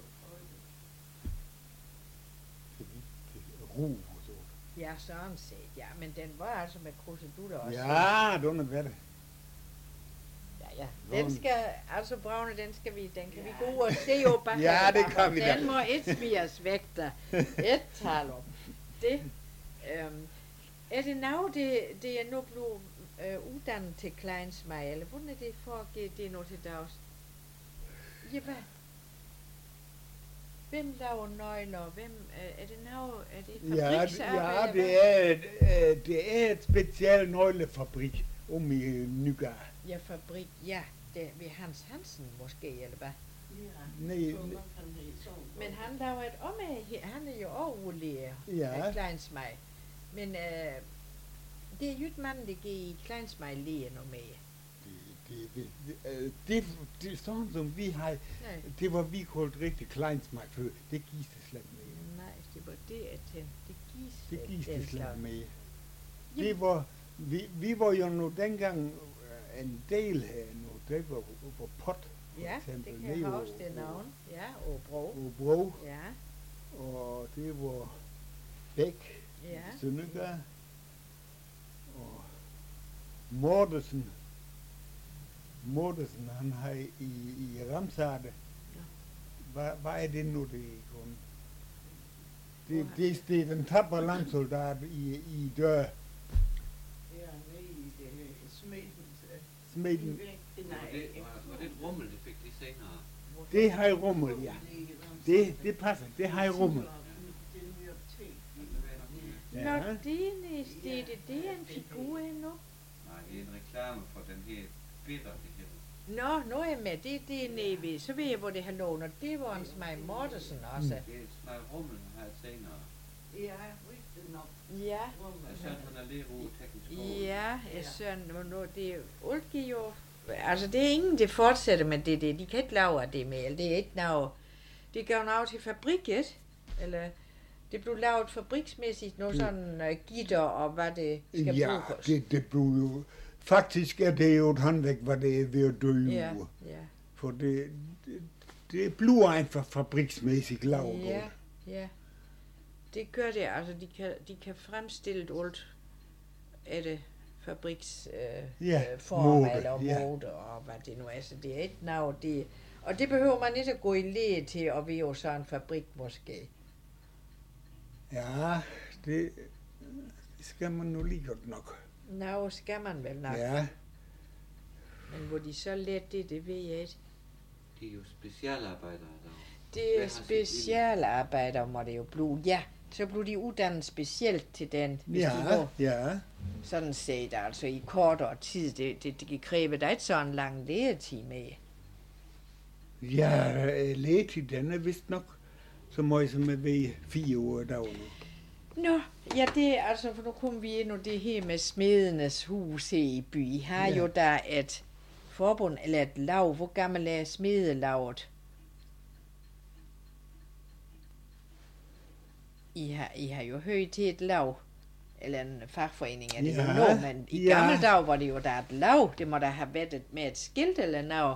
Til ro og så. Ja, sådan set. Ja, men den var altså med kruseduller også. Ja, du er hvad det. Ja. Den skal, altså Braune, den kan vi gå ud og se jo bare. Ja, det kan vi da. Den må ikke smides væk der. Et tal om. Det, er det nu, det er nu blevet uddannet til kleinsmag, eller hvordan er det foregået det nu til dags? Ja, hvad? Hvem laver nøgler? Hvem, er det nu, er det fabriksarbejde? Det er et specielt nøglefabrik om i Nygade. Ja, fabrik, ja. Det ved Hans Hansen måske, eller hvad? Nej, Men han laver et han er jo overlærer af kleinsmag. Men det er jo ikke manden, der giver i kleinsmag lærer noget mere. Det sådan som vi har, det var vi kaldt rigtig kleinsmag før, det gives det slet mere. Nej, det var det, jeg tænkte. Det gives det slet mere. Det var, vi var jo nu dengang en del her nu, det var på pot. Ja, eksempel, det kan jeg huske det navn. Ja, og Bro. Bro. Ja. Og det var Bæk, Ja. Søndergaard. Og Mortensen, han har i Ramsarte. Hvad er det nu, det er kun? Det er den tapper landsoldat i dør. Smeden. Var det et rummel, det fik de senere? Det har i rummel, ja. Det passer, det har i rummel. Nå, det er en figur endnu. Nej, det er en reklame for den her bitter, det hedder. Nå, nu er jeg med. Det er nede ved. Så ved jeg, hvor det har lånt. Og det var en Smag Mortensen også. Det er et smag rummel, han har senere. Ja. Jeg synes, han er lidt ude teknisk skole. Ja, jeg synes, det er Ulke jo. Altså, det er ingen, det fortsætter med det. De kan ikke lave det mere. Det er ikke noget. Det går noget til fabrik, ikke? Eller det blev lavet fabriksmæssigt, noget sådan gitter og hvad det skal bruges. Det blev jo... Faktisk er det jo et håndværk, hvad det er ved at dø. Ja. For det bliver en fabriksmæssigt lavet. Ja. Det gør det, altså de kan fremstille alt af det fabriks form eller mode og hvad det nu er. Så det er ikke noget, det. Og det behøver man ikke at gå i læge til at være jo sådan en fabrik måske. Ja, det skal man nu lige godt nok. Nå, skal man vel nok. Ja. Men hvor de så let det ved jeg ikke. De er jo specialarbejdere der. Det er specialarbejdere, må det jo blive. Ja, så blev de uddannet specielt til den, hvis de var sådan set, altså i kortere tid. Det kræver da ikke sådan en lang lægetid med. Ja, lægetid, den er vist nok så meget som jeg ved 4 år dag nu. Nå, ja, det er altså, for nu kommer vi ind og det her med Smedenes Hus i by. I har jo der et forbund, eller et lav. Hvor gammel er smedelavet? I har jo hørt til et lav, eller en fagforening, er det jo nå, men i gamle dag var det jo der et lav. Det må da have været med et skilt eller noget.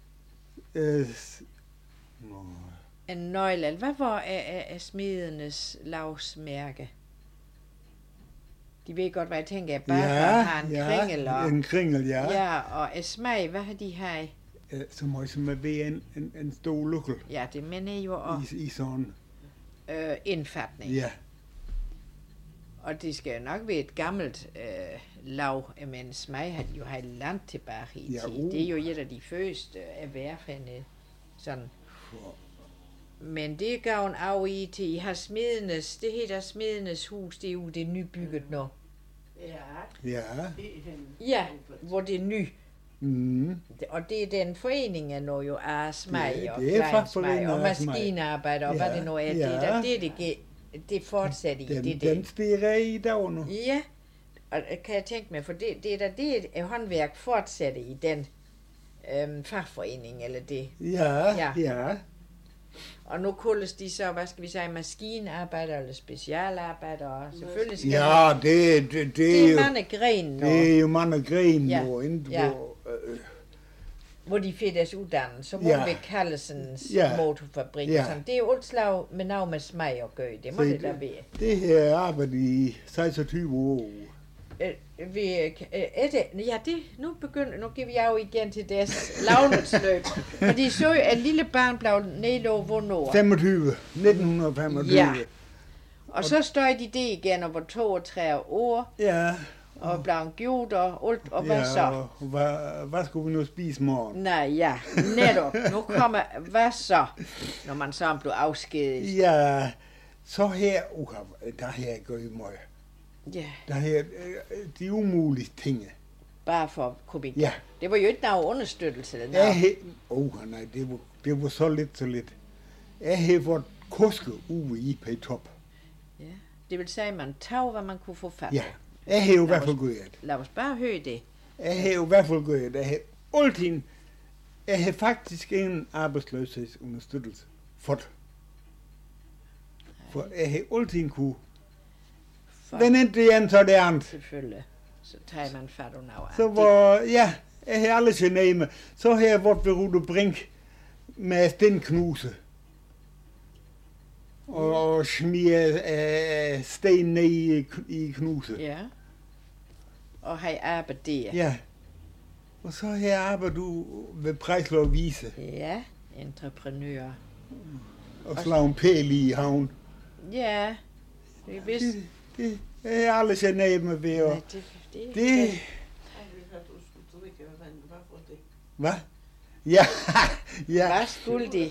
En nøgle, hvad var af Smedenes lavsmærke? De ved godt, hvad jeg tænker. Bare har en kringel. Og, en kringel, ja. Ja, og smag, hvad har de her? Så må jeg simpelthen være en stor lukkel. Ja, det mener jeg jo også. I sådan. Indfatning. Ja. Og det skal jo nok være et gammelt lav, men smag har de jo haft langt tilbage i tid. Det er jo et af de første erhvervende sådan. Men det gav en af i til, I har Smedenes, det hedder Smedenes hus, det er jo det nybygget nu. Ja. Ja, hvor det er ny. Mm. Og det er den forening af nu jo af smag og kleinsmag og maskinarbejder og hvad det nu er. Det fortsætter i det. Den stiger i dag nu. Ja, og kan jeg tænke mig, for det er da det håndværk fortsætter i den fagforening, eller det. Ja. Og nu kaldes de så, hvad skal vi sige, maskinarbejder eller specialarbejder, og selvfølgelig skal det er jo mange grene. Det er jo mange grene hvor de får deres uddannelse, hvor vi kalder sådan motorfabrik. Sådan. Det er jo alt slag med navn med smag og gøj, det må det da være. Det her arbejder i 26 år. Nu giver vi jo igen til deres lavnetsløb. Fordi så at lille barn blev nedlået hvornår? 1925. Ja. Og så står de det igen over 2-3 år. Ja. Og blev gjort og alt, og hvad så? Hvad skulle vi nu spise morgen? Nej, ja, netop. Nu kommer, hvad så, når man så blev afskediget? Ja, så her, der her går jo meget. Ja. Der her, de umulige ting. Bare for kubik. Ja. Det var jo ikke noget understøttelse, det der. Nej, det var så lidt. Jeg havde fået kuske ude i på top. Ja, det vil sige, at man tog, hvad man kunne få fat på. Ja. Jeg har jo i hvert fald gjort. Lad os bare høre det. Jeg har jo i hvert fald gjort. Jeg har faktisk en arbejdsløshedsunderstøttelse fået. For jeg har altid kunne. Men ikke igen, så det andet. Selvfølgelig. Så tager man fat på noget. Så var, jeg har alle generet mig. Så har jeg været ved Rute Brink med stenknuse. Og smire sten ned i knuse. Ja. Og har arbejdet der. Ja. Og så har jeg arbejdet ved Prejslov Vise. Ja, entreprenør. Og slå en pæl i havn. Ja, det er vist. Det er alle generet mig ved. Nej, det. Hvad? Ja. Hvad skulle de?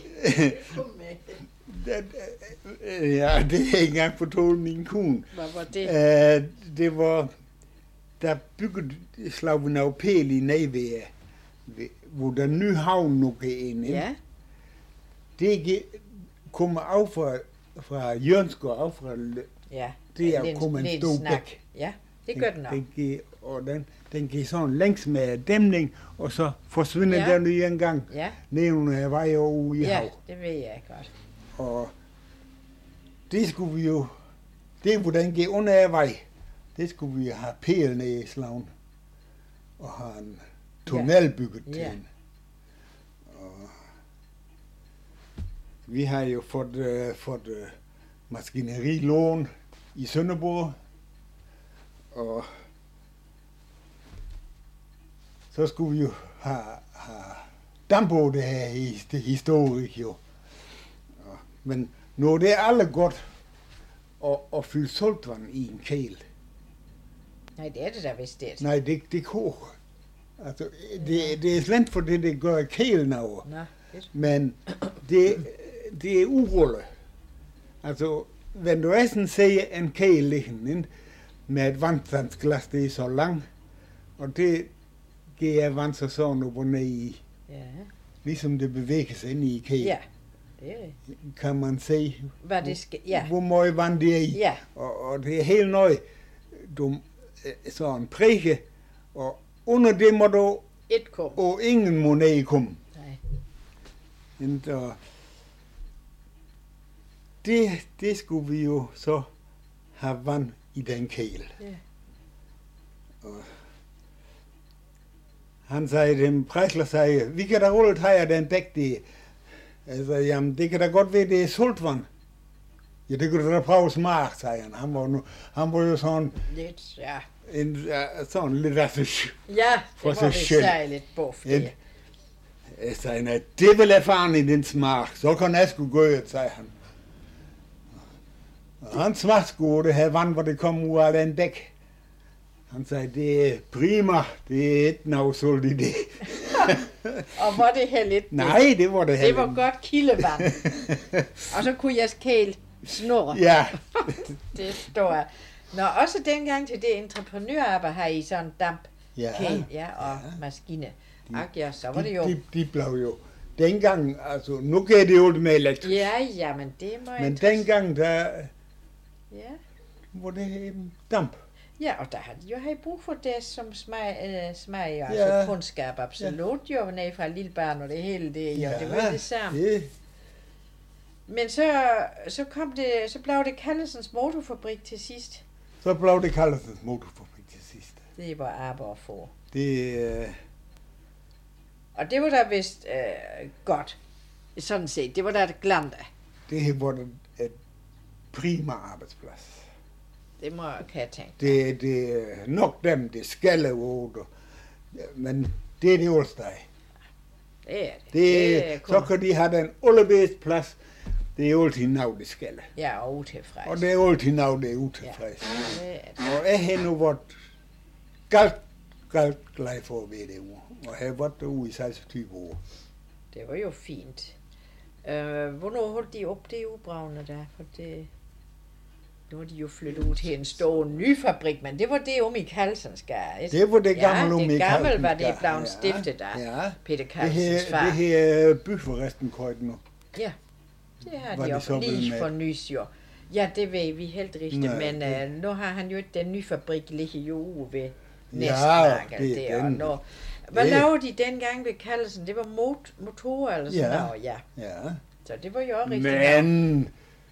Ja, det er ikke engang fortalt min kone. Hvad var det? Det var, der byggede slag vi noget pæl i nede hvor der nye havn nu går ind. Ja. Det kommer af fra Jørgenskov, af fra det er kommet en stor bæk. Ja, det gør den nok. Og den gik sådan længs med dæmning, og så forsvinder den i en gang. Ja. Nævner vej over i hav. Ja, det ved jeg godt. Og det skulle vi jo, det hvor den gik under af vej, det skulle vi have pæl ned i slagen. Og have en tunnel bygget til den. Og vi har jo fået maskineri-lån i Sønderborg. Og så skulle vi jo have dampo det her historik jo. Men nu det er alle godt at fylde saltvand i en kæl. Nej, det er det da vist det. Nej, det koger. Altså, det er slemt for det gør kælen over. Nå, men det er urulle. Altså, når du er sådan ser en kæl liggende med et vandstandsglas, det er så lang, og det giver vand så sådan op og ned i. Ja. Ligesom det bevæger sig ind i kælen. Ja. Kan man se, hvor meget vand det er i. Ja. Og det er helt nøje. Du sådan prikke, og under det må du og ingen må ned komme. Nej. Det skulle vi jo så have vand i den kæle. Ja. Og han sagde, den Preisler sagde, vi kan da rulle tage den dæk det. Altså, jamen, det kan da godt være, det er saltvand. Ja, det kunne du da prøve at smage, sagde han. Han var jo sådan Lidt, ja. sådan lidt af sig. Ja, For det var sig vi selv. sige lidt buff, det. Jeg sagde, nej, det vil erfaren i din smag. Så kan jeg sgu gå ud, sagde han. Og han smagte sgu det her vand, hvor det kom ud af den dæk. Han sagde, det er prima, det er ikke noget sult i det. Og var det her lidt? Nej, det var det heller Det var godt kildevand. Og så kunne jeg skæle snurre. Ja. Det står jeg. Nå, også dengang til det entreprenørarbejde her i sådan en damp. Ja, og maskine. Ja, så var det jo. De blev jo dengang, altså nu kan det jo med elektrisk. Ja, men det må jeg. Men dengang, der ja. var det damp. Ja, og der havde de jo havde brug for det som smag altså kundskab, absolut. Jo, nede fra lille barn og det hele det, jo, det var det samme. Det. Men så blev det Callesens motorfabrik til sidst. Så blev det Callesens motorfabrik til sidst. Det var arbejde at få. Det. Og det var da vist godt, sådan set. Det var da glad af. Det var et prima arbejdsplads. Det kan jeg tænke. Det er nok dem, det skal over. Men det er det oldste. Det er det. Så kan de have den allerbedste plads. Det er altid noget, det skal. Ja, og utilfreds. Og det er altid noget, det er utilfreds. Ja, det er det. Og jeg har nu været galt glad for at være derude. Og jeg har været derude i 26 år. Det var jo fint. Hvornår holdt de op det ubravne der? For det... Nu er de jo flyttet ud til en stor ny fabrik, men det var det om i Carlsensgade. Det var det gamle om i Carlsensgade. Ja, det gamle var Carlsensgade. det blevet stiftet af Peter Det Carlsens far. Det her byforresten køjt nu. Ja, det har Var de det så jo vel lige med? for nys jo. Ja, det ved vi helt rigtigt, Nej, men nu har han jo ikke den nye fabrik ligger jo ude ved Ja, Næstmarked det er der. Og den. når, hvad lavede de dengang ved Carlsen? Det var motorer eller sådan noget, ja. Ja. Så det var jo også rigtig Men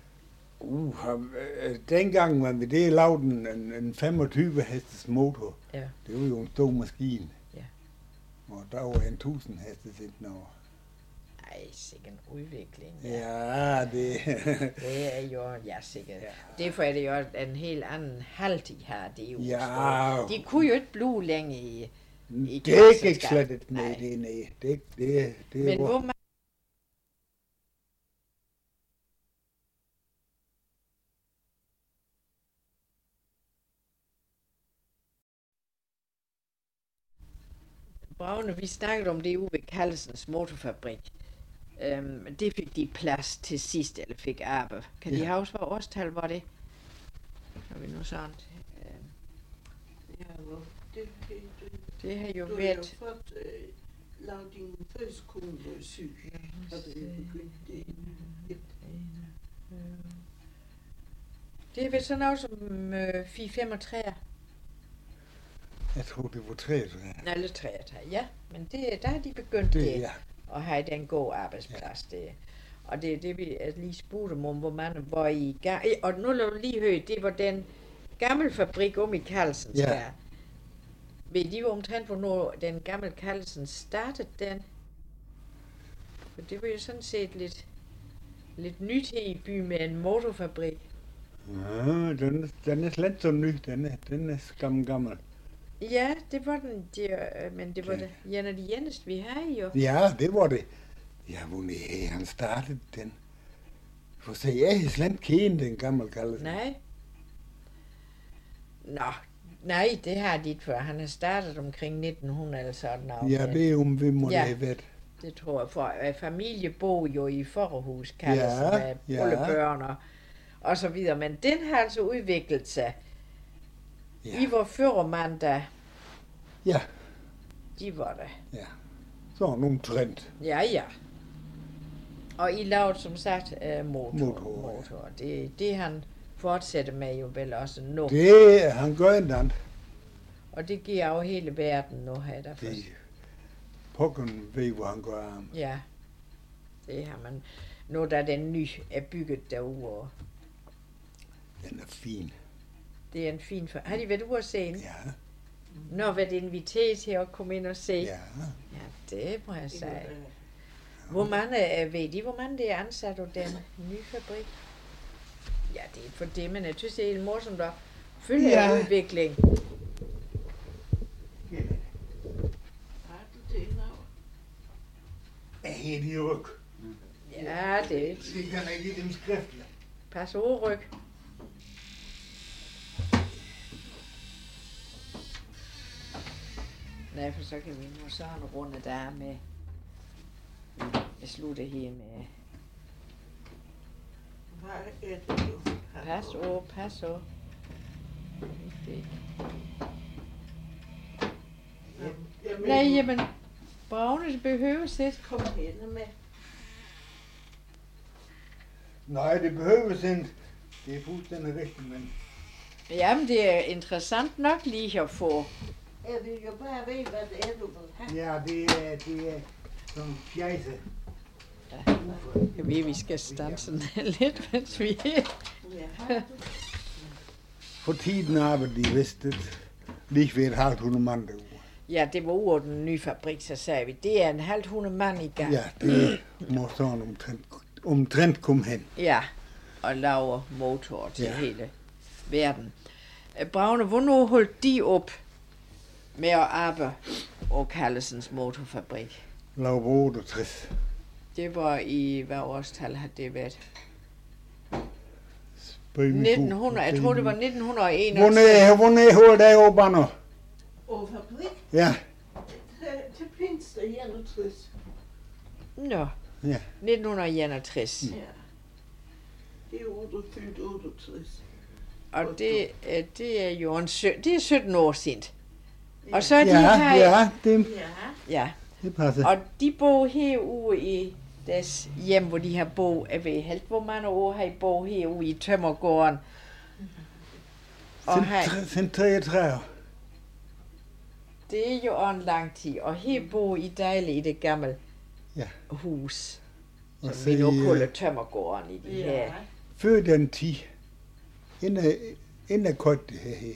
dengang man ved det lavede en 25 hestes motor. Ja. Det var jo en stor maskine. Ja. Og der var en 1000 hestes indover. Ej, sikkert en udvikling. Ja, det. Det er jo, ja sikkert. Ja. Derfor er det jo en helt anden halt, de har det jo. Ja. De kunne jo ikke blive længe i Det gik slet ikke med det, nej. Det men var. hvor man Braune, vi snakkede om det ude ved Carlsens motorfabrik. Det fik de plads til sidst, eller fik arbejde. Kan de huske, hvad årstal var det? Har vi nu sådan? Det har jo været... Du har jo fået lavet din første kone syg. Det er vel sådan noget som 4-5-3. Jeg tror, det var 3. Nej, eller 3, ja. Men der har de begyndt det at have den gode arbejdsplads. Ja. Det. Og det er det, vi lige spurgte om, hvor man var i gang. Og nu lader du lige høre, det var den gamle fabrik om i Carlsens. Ja. Ved de jo omtrent, hvornår den gamle Carlsen startede den? For det var jo sådan set lidt nyt her i by med en motorfabrik. Ja, den er slet så ny. Den er gammel. Ja, det var den, men det var det en af de eneste, vi havde jo. Ja, det var det. Ja, hvor han startede den. For se, jeg har slet ikke den gamle Carlsen. Nej. Nej, det har de ikke, for han har startet omkring 1900 eller sådan noget. Ja, det er vi må det have været. Det tror jeg, for familie bor jo i forhus, Carlsen, med alle børn og så videre, men den har altså udviklet sig. Ja. I var førermand, da. Ja. De var der. Ja. Så nogle trend. Ja. Og I lavede som sagt motor. Det han fortsætter med jo vel også nu. Det han gør en anden. Og det giver jo hele verden nu her derfor. Det pokken ved, hvor han gør. Ja. Det har man. Nu da den nye er bygget derude. Den er fin. Det er en fin for. Har de været ude at se den? Ja. Nå, været inviteret til at komme ind og se. Ja. Ja, det må jeg sige. Hvor mange, ved de, hvor mange det er ansat af den nye fabrik? Ja, det er for det, men jeg synes, det er en morsomt at følge udviklingen. Har du det nu? Er helt i ryg. Ja, det er Det kan jeg give dem skriftligt. pas ordryg. Nej, for så kan vi nu sådan runde der med. Jeg slutter her med. Hvad er det, du har? Pas ord. Nej, jamen, Braune, det behøves ikke. Kom hen med. Nej, det behøves ikke. Det er fuldstændig rigtigt, men... Jamen, det er interessant nok lige at få. Jeg vil jo bare vide, hvad det er, du vil have. Ja, det er sådan fjejse. Jeg ved, vi skal stanse lidt, mens vi er. Ja. For tiden arbejder de vist lige ved 100 mand derude. Ja, det var over den nye fabrik, så sagde vi, det er 100 mand i gang. Ja, det må sådan omtrent komme hen. Ja, og lave motorer til Ja. hele verden. Braune, hvornår holdt de op med at arbejde og Callesens motorfabrik? Lav 68. Det var i, hvad årstal har det været? Spørg min 1900, jeg tror det var 1961. Hvornår holdt det op, Anna? Og fabrik, Ja, til Pinster 61. Nå, ja. 1961. Ja. Det er jo fyldt 68. Og det er jo det er 17 år siden. Og så er de Ja, her. ja, det, Ja. Ja. det passer. Og de bor herude i deres hjem, hvor de har boet. Jeg ved helt, hvor mange år har I boet herude i Tømmergården. Og her, Sen 33. det er jo en lang tid. Og her bor I dejligt i det gamle Ja. hus, Og som vi nu så, kalder Tømmergården i de her. Ja. før den tid, inden jeg købte det her,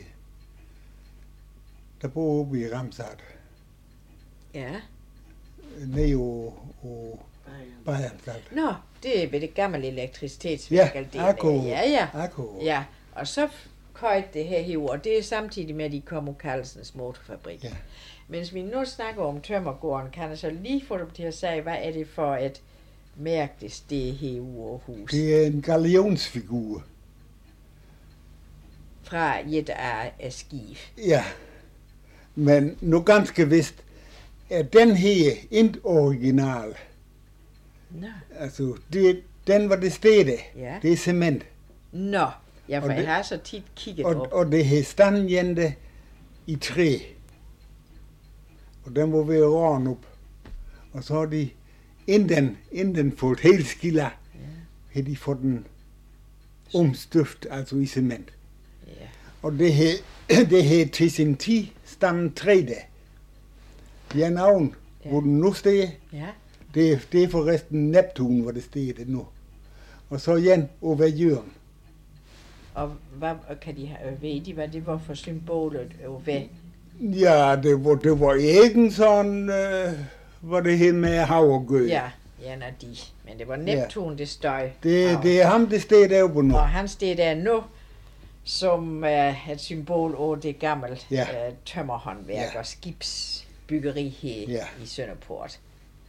der boede oppe i Ramsat, Ja. nede på Bajansat. Nå, det er ved det gamle elektricitetsværk. Ja, alt det Akko. der. Ja. Akko. Ja, og så køjte det her herude, og det er samtidig med, at de kommer Carlsens motorfabrik. Ja. Mens vi nu snakker om Tømmergården, kan jeg så lige få dem til at sige, hvad er det for et mærkeligt sted herude og hus? Det er en galionsfigur. Fra et af skib. Ja. Men nu ganske vist, er den her ikke original. Nå. Altså, den var det stedet. Ja. Det er cement. Nå, ja, for Og jeg det- har så tit kigget op. Og det har standjente i træ. Og den var ved at råne op. Og så har de, inden den fået helt skiller, har de fået den omstøft, altså i cement. Ja. Og det har til sin tid standen 3 dage. Det er navn, Ja. hvor den nu steder. Ja. Det er forresten Neptun, hvor det steder nu. Og så igen over Jørgen. Og hvad kan de have, ved de, hvad det var for symbolet og hvad? Ja, det var ikke sådan, hvor det hed med havregød. Ja, når de. Men det var Neptun, det støj. Det er ham, det sted deroppe nu. Og han stod der nu som et symbol over det gamle tømmerhåndværk Ja. og skibsbyggeri her i Sønderport.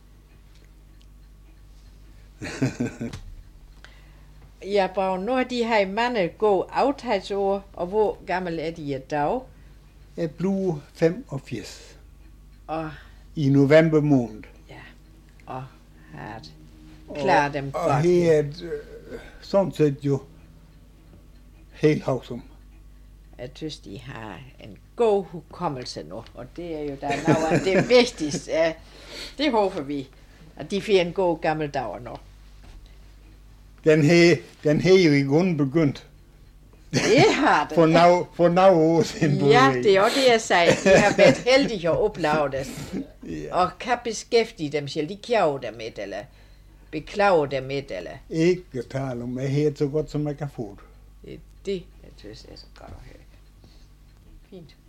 Ja, Braun, nu har de her mange gode aftagsår, og hvor gammel er de i dag? Jeg blev 85 Og i november måned. har klaret dem Og godt. her er sådan set jo helt havsom. Jeg synes, de har en god hukommelse nu, og det er jo der noget af det vigtigste. Det håber vi, at de får en god gammel dag nu. Den har jo i grunden begyndt Det har det. for nogle år siden. Ja, det er også det, jeg sagde. De har været heldige at opleve det. Ja. Og kan beskæftige dem selv. De kjaver dem et, eller beklager dem et, eller Ikke at tale om, jeg har så godt, som jeg kan få det. det, jeg synes, det er så godt at høre. Fint.